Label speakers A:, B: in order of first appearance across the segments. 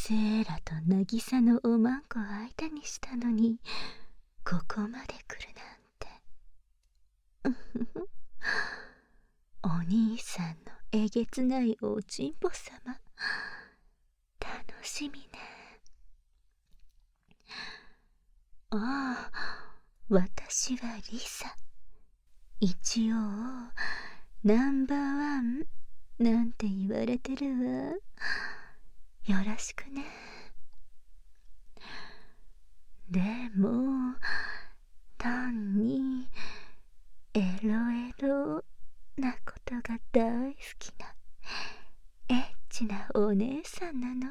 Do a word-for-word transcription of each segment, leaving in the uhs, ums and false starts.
A: セーラと渚のおまんこを相手にしたのに、ここまで来るなんて。お兄さんのえげつないおちんぽ様、楽しみね。ああ、私はリサ。一応ナンバーワンなんて言われてるわ。よろしくね。でも単にエロエロなことが大好きなエッチなお姉さんなの。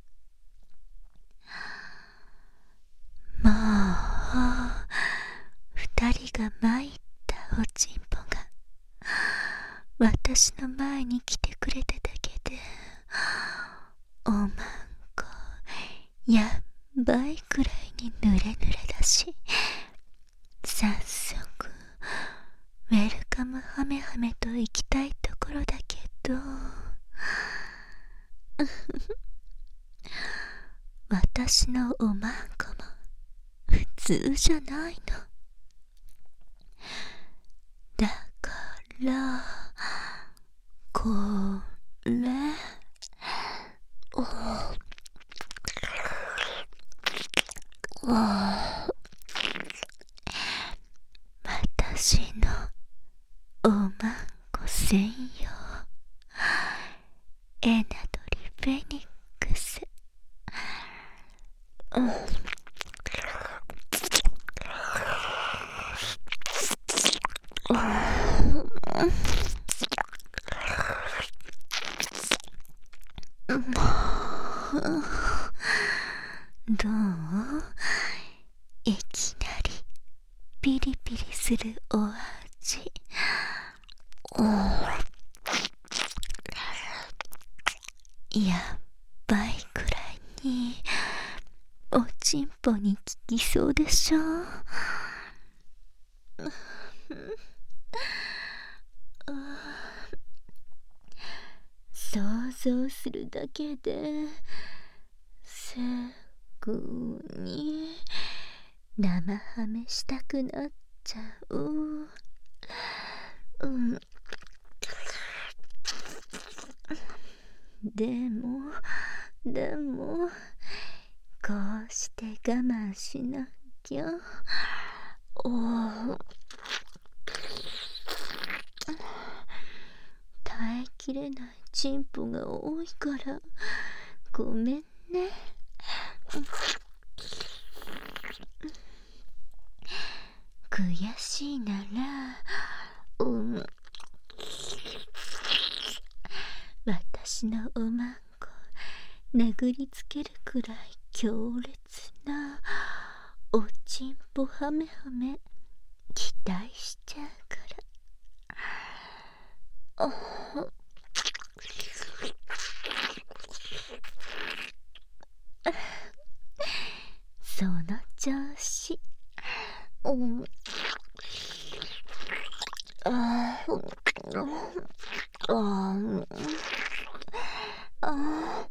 A: もう二人が参ったおちんぽが私の前に来てくれただけで、おまんこやっばいくらいに濡れ濡れだし、早速ウェルカムハメハメと行きたいところだけど私のおまんこも普通じゃないの。だからこれを私のおまんこ専用エナドリフェニックス。うんどう？いきなりピリピリするお味。やっばいくらいにおちんぽに効きそうでしょ。想像するだけですぐに生ハメしたくなっちゃう。うん。でもでもこうして我慢しなきゃ。おお、耐えきれないチンポが多いからごめんね。悔しいなら、うん、私のおまんこ殴りつけるくらい強烈なおちんぽハメハメ期待しちゃうから。あその調子。うん。ああああ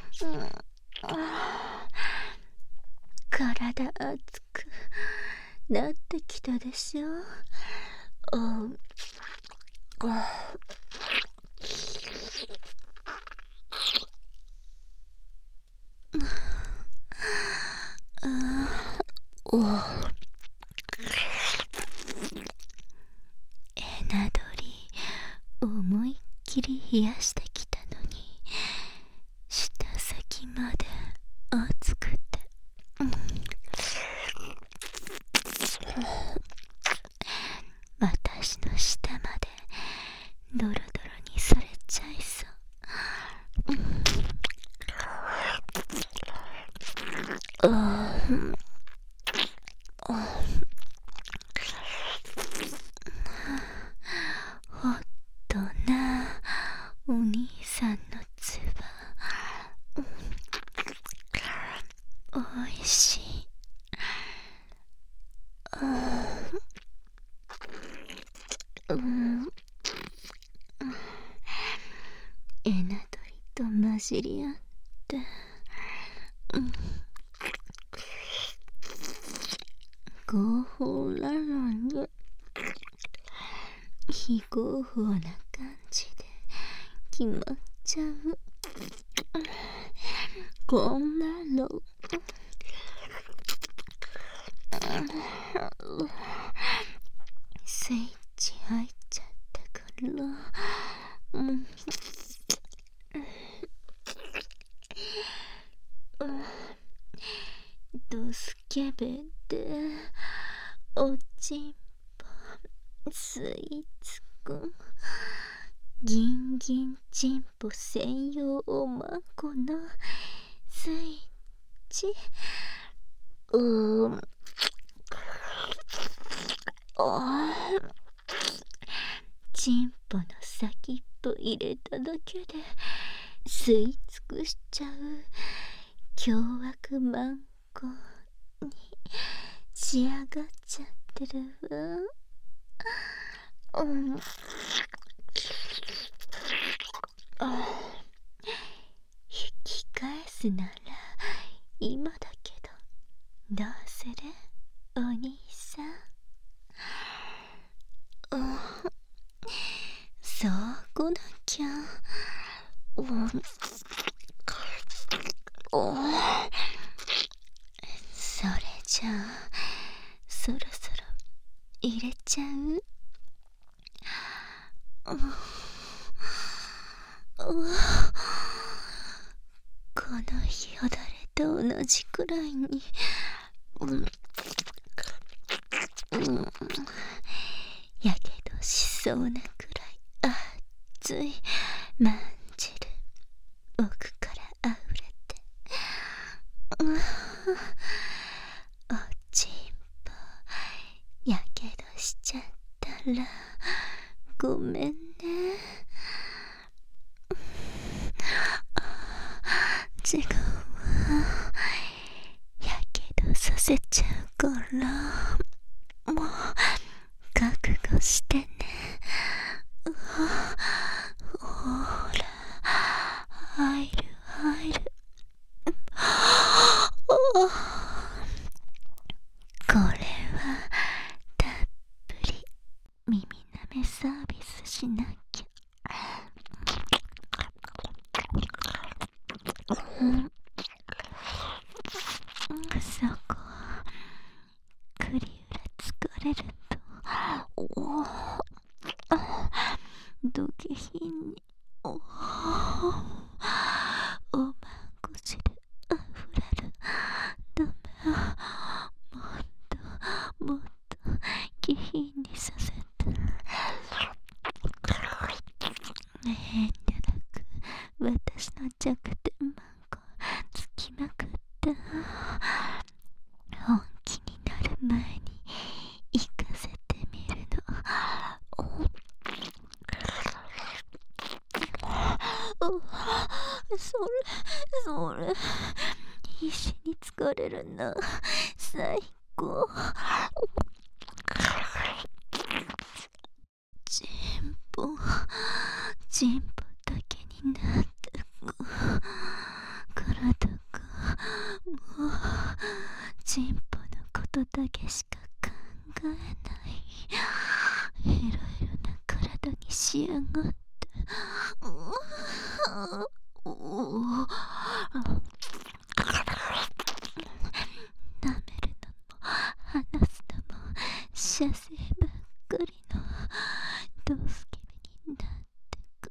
A: 体熱くなってきたでしょ。ああおエナドリ思いっきり冷やしてきたのに舌先まで熱くて、うん、私の舌までドロドロにされちゃいそう。うん、ああほっとなお兄さんのつば、おいしい。うん、エナドリと混じり合って合法なのに非合法な感じで決まっちゃう。こんなのスイッチ入っちゃったから、うん、ドスケベでおちんぽスイーツくん、ギンギンチンポ専用おまんこのスイッチ、うーん、チンポの先っぽ入れただけで吸い尽くしちゃう凶悪マンコに仕上がっちゃってるわ。うん、引き返すなら今だけどどうするお兄さん。うん、そうこなきゃ。うん、それじゃあそろそろ入れちゃう。うん、このよだれと同じくらいに、うん、うん、やけどしそうなくらい熱いまんじる奥からあふれて、うん、おちんぽやけどしちゃったらごめんね。違うわ、やけどさせちゃうからもう覚悟してね。ほら入る入る。これはたっぷり耳舐めサービスしなきゃ。うん、そこクリウラ疲れるとおド下品におおまんこ汁あふれる。ダメ、もっともっと下品にさせて。遠慮なく私の弱点マンコつきまくった。本気になる前に行かせてみるの。それそれ必死に疲れるな、最高。チンポチンポだけになってく体がもうチンポのことだけしか考えない。いろいろな体に仕上がって、おお舐めるのも離すのも射精ばっかりのドスケベになってく。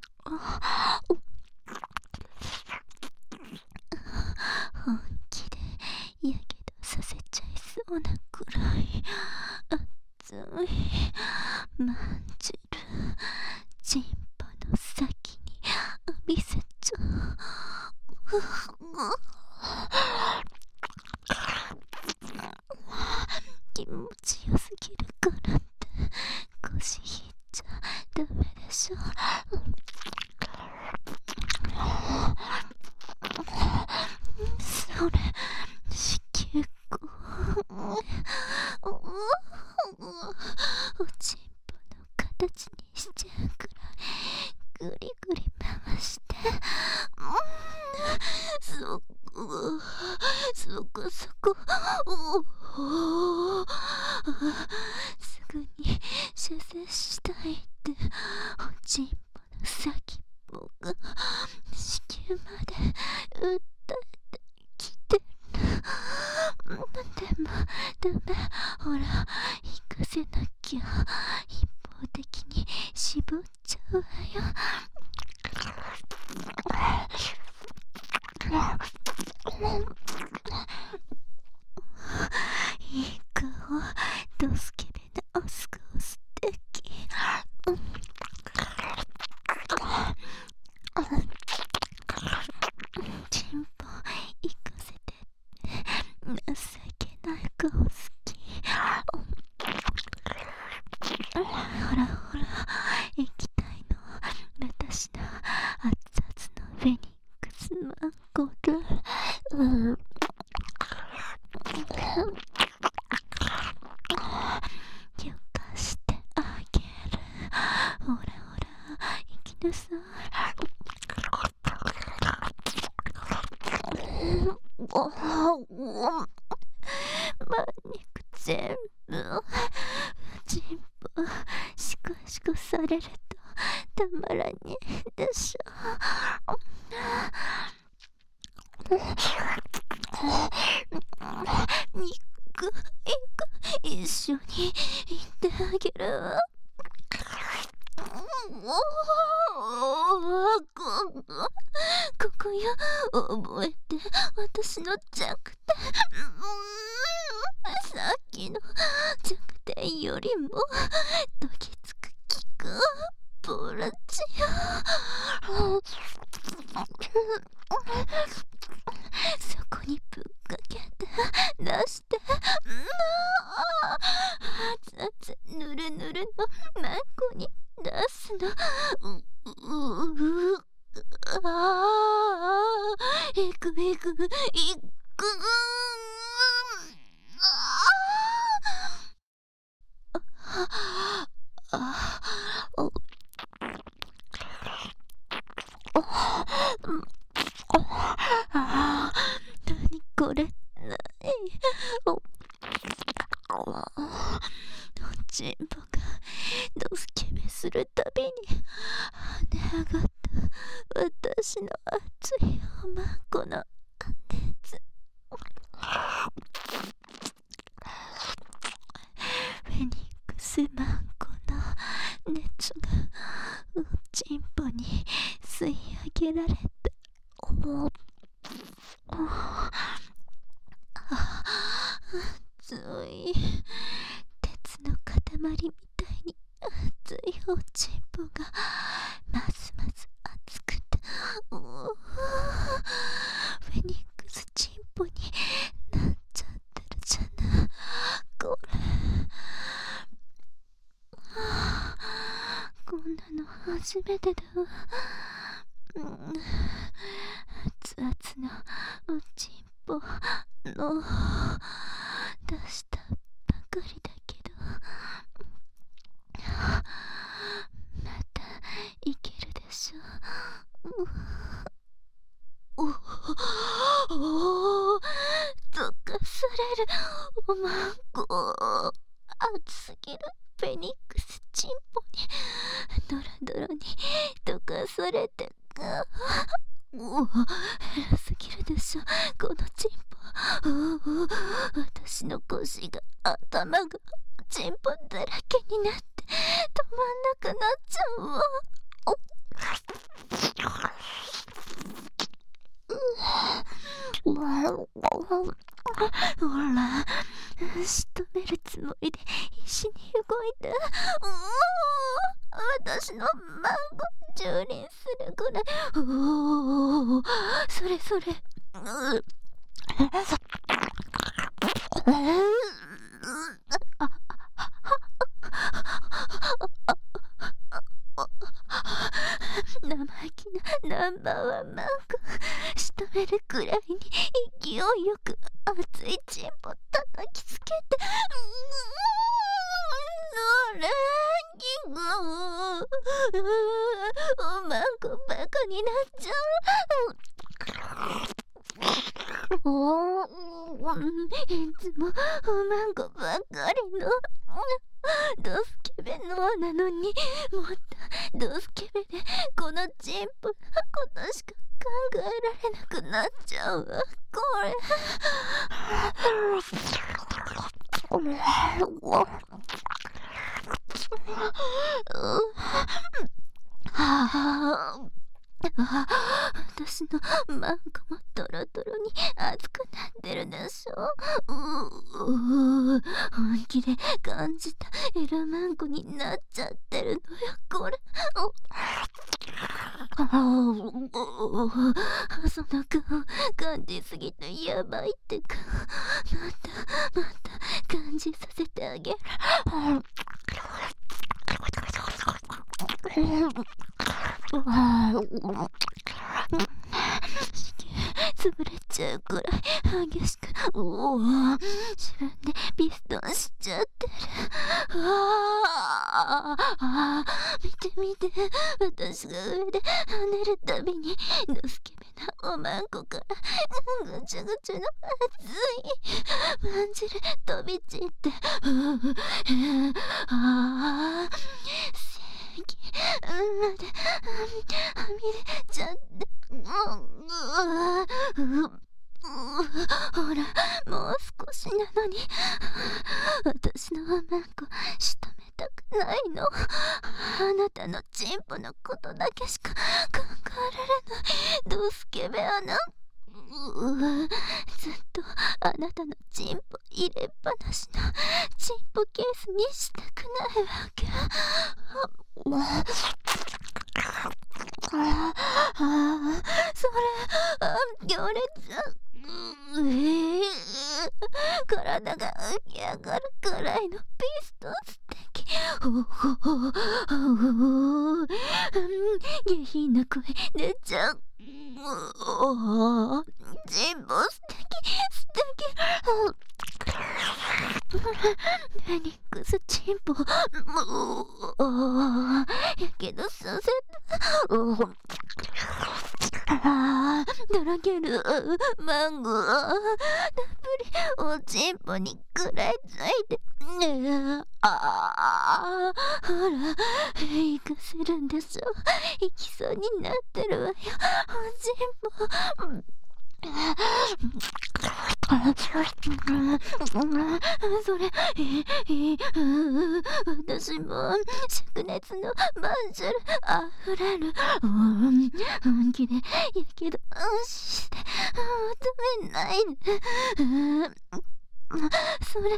A: 本気でやけどさせちゃいそうなくらい熱いまんじるチンポの先に浴びせちゃう。気持ちよすぎるからって腰引いちゃダメでしょ。それ子宮口おちんぽの形にしちゃうくらいぐりぐり回して、うん、そこそこそこ。おお、すぐに射精したいっておちんぽの先っぽが子宮まで訴えてきてる。でもダメ、ほら行かせなきゃ一方的に絞っちゃうわよ。いい顔、ドスケベなおす顔素敵。チンポ行かせて、情けない顔好き。ほらほら、液体の私の熱々のフェニックスマンゴル。うんよかしてあげる。ほらほら、行きなさい。ま肉全部チンポシコシコされるとたまらねえでしょ。肉肉一緒に行ってあげるわ。ここよ、覚えて、私の弱点。さっきの弱点よりもドキつく効くポラチよ。そこにぶっかけて出して、熱々ぬるぬるのマンゴに出すの。うううああ、いくいくいく。ああおあ、なにこれ、なにおおチンポがドスケベするたびに跳ね上がった私の熱いおまんこの熱。フェニックスマンコの熱がおちんぽに吸い上げられて、おお熱い鉄の塊みたいに熱いおちんぽがますます熱くて、うわフェニックスチンポになっちゃってるじゃないこれ。はあ、こんなの初めてだわ。うん、熱々のおちんぽの出したばかりだけど、またいけるでしょ。おおお、溶かされるおまんこ。熱すぎるフェニックスチンポにドロドロに溶かされてか。おお、偉すぎるでしょこのチンポ。おお、私の腰が頭がチンポだらけになって止まんなくなっちゃうわ。おほら、仕留めるつもりで必死に動いて、うお私のマンゴ蹂躙するぐらい。おお、それそれ。う生意気なナンバーワンマンゴ仕留めるくらいに勢いよく熱いチンポ叩きつけて、それギグおまんこバカになっちゃう。おいつもおまんこばっかりのドスケベのなのに、もっとドスケベでこのチンポのことしか考えられなくなっちゃうわ、これ。はあ、あ、私のマンコもトロトロに熱くなってるでしょ。うう本気で感じたエロマンコになっちゃってるのよ、これ。その顔感じすぎてやばいってか。またまた感じさせてあげる。潰れちゃうくらい激しく、おお、自分でピストンしちゃってる。ああ、見て見て、私が上で跳ねるたびにドスケベなおまんこからぐちゃぐちゃの熱いまんじる飛び散って、ああ、席まではみ出ちゃって、ほら、もう少しなのに、私のおまんこ仕留めたくないの。あなたのチンポのことだけしか考えられないドスケベアナ。ずっとあなたのチンポ入れっぱなしのチンポケースにしたくないわけ。ああ、それ、あ、行列、うえ体が浮き上がるくらいのピストン素敵。ほほほほほ、下品な声出ちゃう。おチンポ素敵素敵。フェニックスチンポ、やけどさせた。ああ、だらけるマンゴーたっぷりおちんぽに食らいついて、ねえ、ああ、ほら、行かせるんでしょ。行きそうになってるわよ、おちんぽ。それ、私も灼熱のマンジュルあふれる。本気でやけどして求めないで。それ、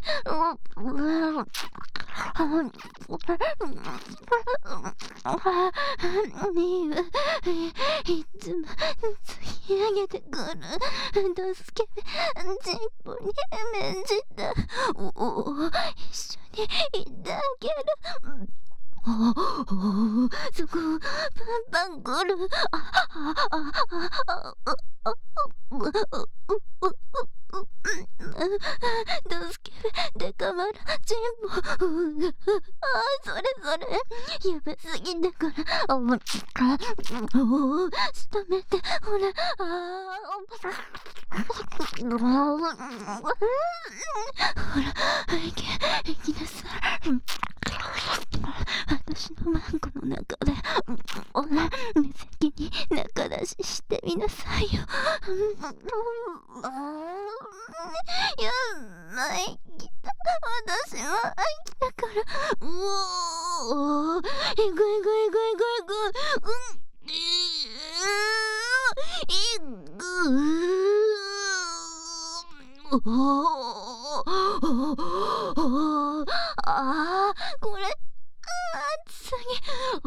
A: にいつも突き上げてくるドスケベチンポに免じた。おお、一緒にいてあげる。おお、そこパンパンくる。ああああああドスケベデカマラチンポ。ああ、それそれやばすぎだから、おお、仕留めて、ほら、ああ、ほら、行け行きなさい。私のマンコの中で無責に仲出ししてみなさいよ。やばい、来た。私も飽きたから。うおー、えぐいぐいぐいぐいぐい、うん、えぐー、おー、あー、これ熱すぎ。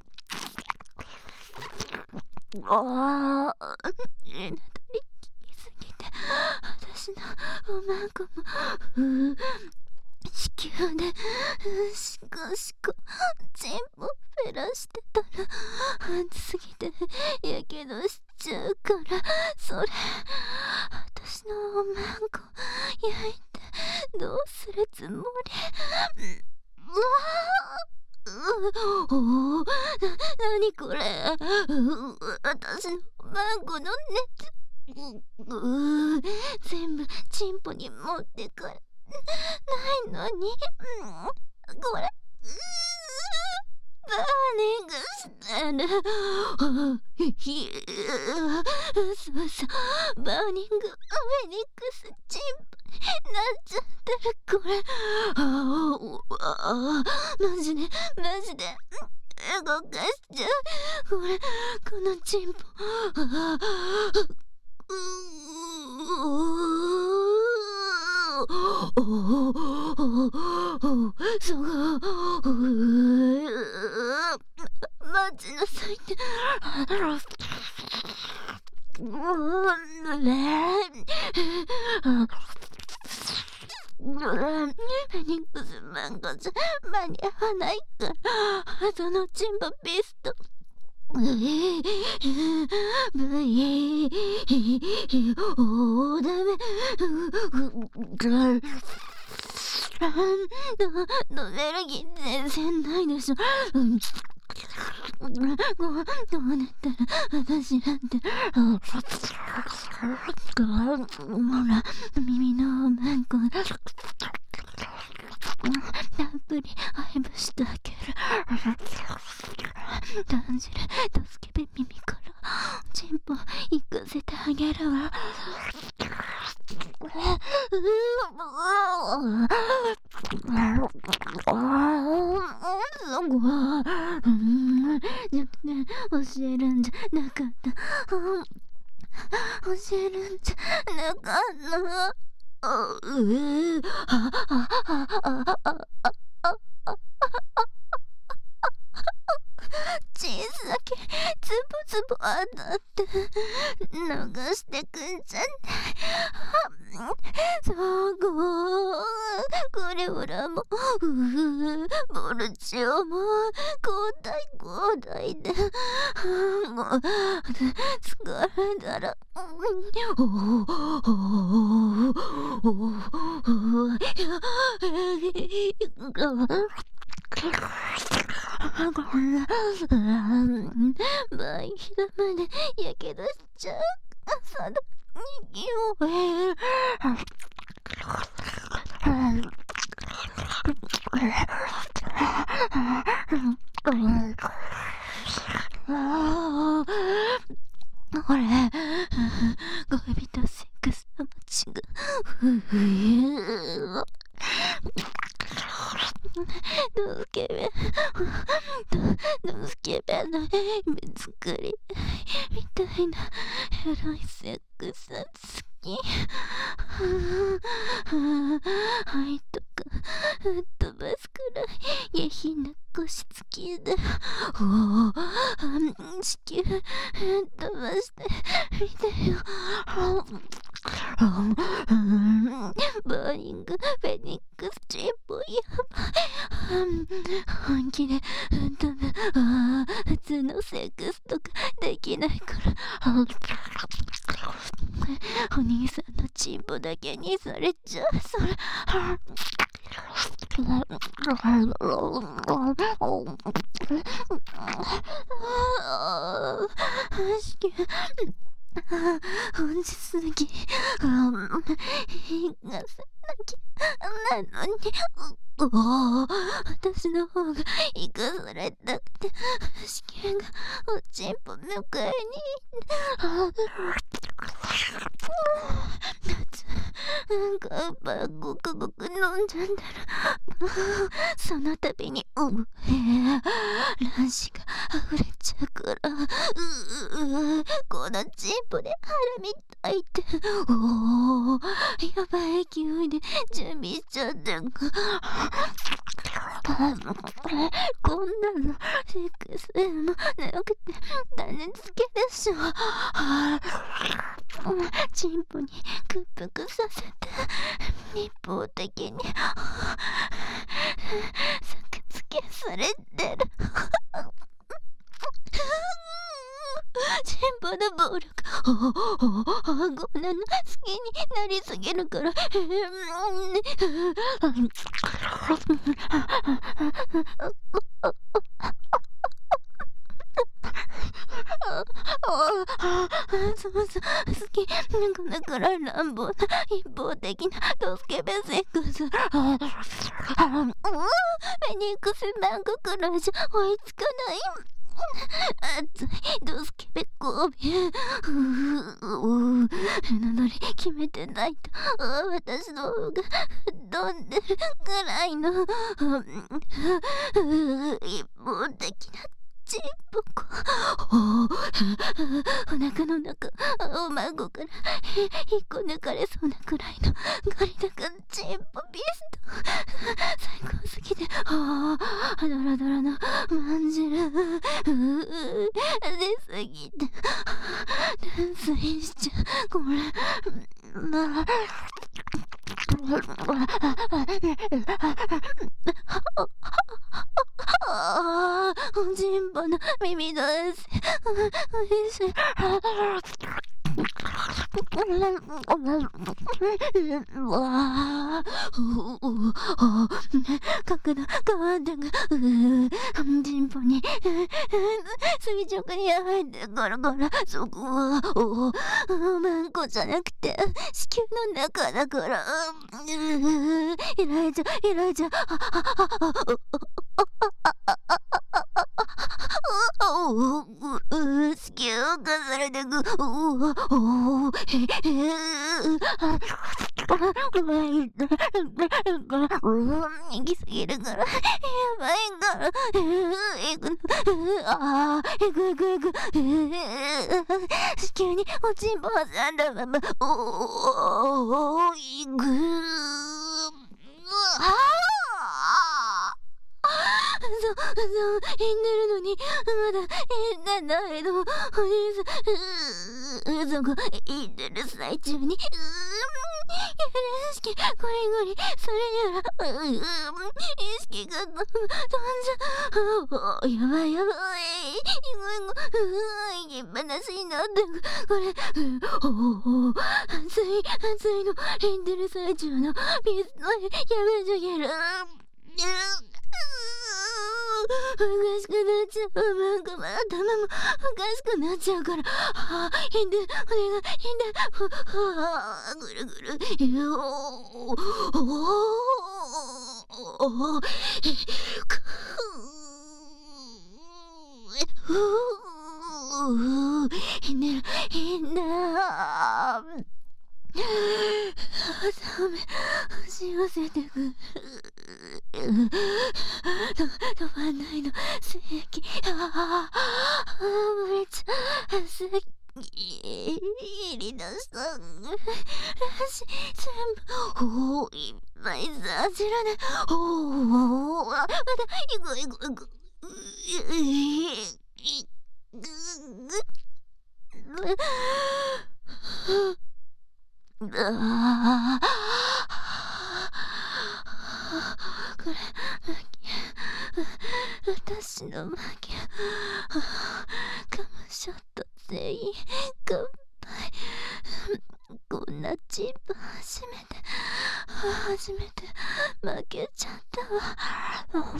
A: ああ、エナドリ効きすぎて、私のおまんこも、う子宮で、シコシコ、チンポフェラしてたら、熱すぎて、やけどしちゃうから、それ、私のおまんこ、焼いて、どうするつもり？うわー、おお、な、なにこれ。私のマンゴの熱、 うう全部チンポに持ってくるないのに、うん、これバーニングしてる。ひ嘘嘘バーニングフェニックスチンポになっちゃってるこれ。ああマジでマジで動かしちゃうこれこのチンポ。あううそう待ちなさいってフェニックスマンゴじゃ間に合わないからそのチンポピストブイおーダメノベルギー全然ないでしょ。どうなったら私なんてほら耳のマンコたっぷり愛撫してあげる。感じる助けべ耳からチンポ行かせてあげるわ。そこは弱点教えるんじゃなかった。教えるんじゃなかった。あうあああああああ小さきつぶつぶ当たって流してくんじゃない。そここれほらもうボルチオも交代交代でもう疲れたらおおおおおおこんなバイヒラまでやけどしちゃう朝だにおえこれ恋人セックスの街がふふドケベドケベな目作りみたいなエロいセックス好き。はいとか吹っ飛ばすくらい下品な腰つきでおお地球吹っ飛ばしてみてよ。ボーイングフェニックスチンポやばい。本気で吹っ飛ぶ普通のセックスとかできないからお兄さんのチンポだけにされちゃう。それ本日すぎあいがさなきゃなのにおお私の方が生かされたくて子宮がおちんぽ迎えになんかやっぱごくごく飲んじゃったらその度にうえ卵子が溢れちゃうからうううこのチンポで腹みたいっておおやばい勢いで準備しちゃってこんなのセックスもなくて種付けでしょ。チンポに屈服させて一方的に作付けされてるチンポの暴力顎なの好きになりすぎるからそうそう、好き。このくらい乱暴な一方的なドスケベセックス。うん、フェニックスバンクくらいじゃ追いつかない。熱いドスケベ交尾。うう名乗り決めてないと私の方が飛んでるくらいの一方的なチンポコ。お腹の中、お孫から引っこ抜かれそうなくらいのガリ高チンポピスト。最高すぎて、ああドラドラのまんじる出すぎて断水しちゃう。これなああ、ジンボの耳の汗。おいしい。うわあ、角度変わったが、ジンボに垂直に入ってゴロゴロ。そこはおまんこじゃなくて子宮の中だから。イライジャイライジャ子宮がされてく。行き過ぎるからやばいから。行くの。ああ、行く行く行く。子宮におちんぽ挟んだまま。おお、行く。ああ、そう、そう、言んでるのに、まだ言んでないの。お兄さん、そこ、言んでる最中に、うーん、よろしき、ゴリゴリ、それやら、うーん、意識が飛んじゃう。やばいやばい。ごめんごめん、行きっぱなしになってく。これ、おお、熱い、熱いの、言んでる最中の、ピストル、やめとける。おかしくなっちゃう。なんかまあ頭もおかしくなっちゃうから。はあ、変で、お願い、変で。はあ、ぐるぐる。おおおおくう変でる、変だ。ダメ、押し寄せてく。止まんないの、正義。ああ、無理ちゃう。正義。入り出したらし全部。おお、いっぱいさじらね。おお、まだ、いくいくいく。いく。ああ、これ、私の負け。カムショット全員乾杯。こんなチープ初めて、初めて負けちゃったわ。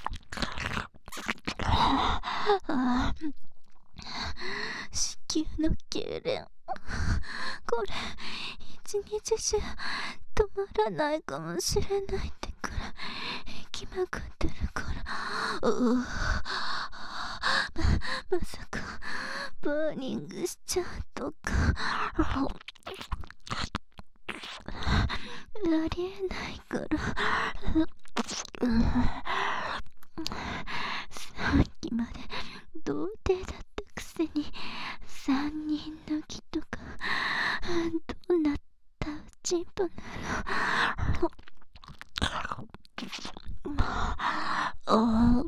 A: あ子宮の痙攣。これ一日中止まらないかもしれないってくらいきまくってるから。うままさかバーニングしちゃうとかありえないからさっきまで童貞だったくせに三人の木とかどうなったうちんぽなの。あ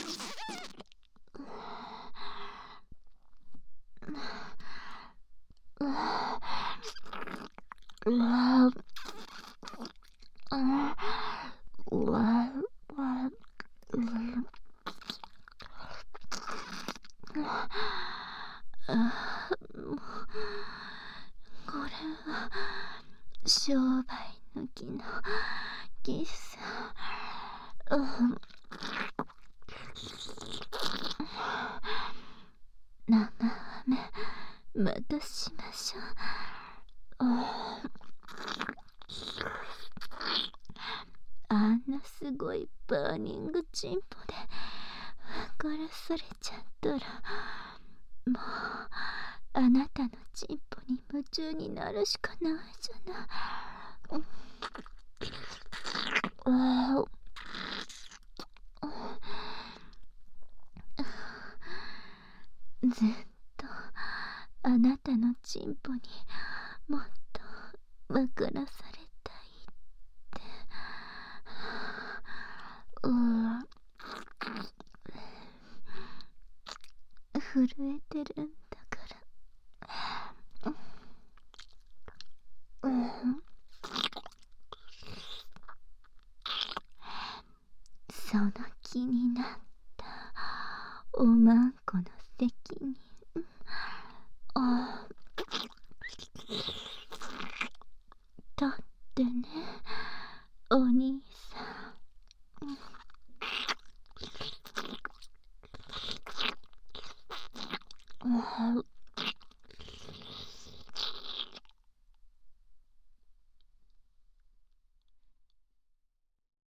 A: これは商売の木の木さ。名前またしましょう。ああんなすごいバーニングチンポで分からされちゃったら、もうあなたのチンポに夢中になるしかないじゃない。あずっとあなたのチンポにもっと分からされたいって。うー震えてるんだから。うん、その気になったおまんこの責任。ああ、だってね、お兄さん。